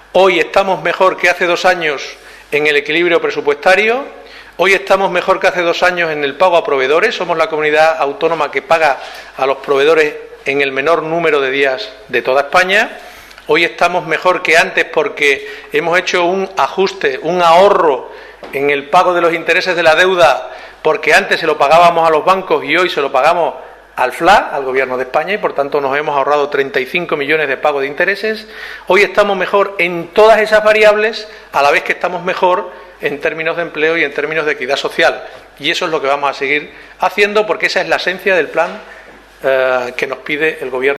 Hoy estamos mejor que hace 2 años en el equilibrio presupuestario. Hoy estamos mejor que hace 2 años en el pago a proveedores. Somos la comunidad autónoma que paga a los proveedores en el menor número de días de toda España. Hoy estamos mejor que antes porque hemos hecho un ajuste, un ahorro en el pago de los intereses de la deuda, porque antes se lo pagábamos a los bancos y hoy se lo pagamos al FLA, al Gobierno de España, y por tanto nos hemos ahorrado 35 millones de pago de intereses. Hoy estamos mejor en todas esas variables, a la vez que estamos mejor en términos de empleo y en términos de equidad social. Y eso es lo que vamos a seguir haciendo, porque esa es la esencia del plan que nos pide el Gobierno.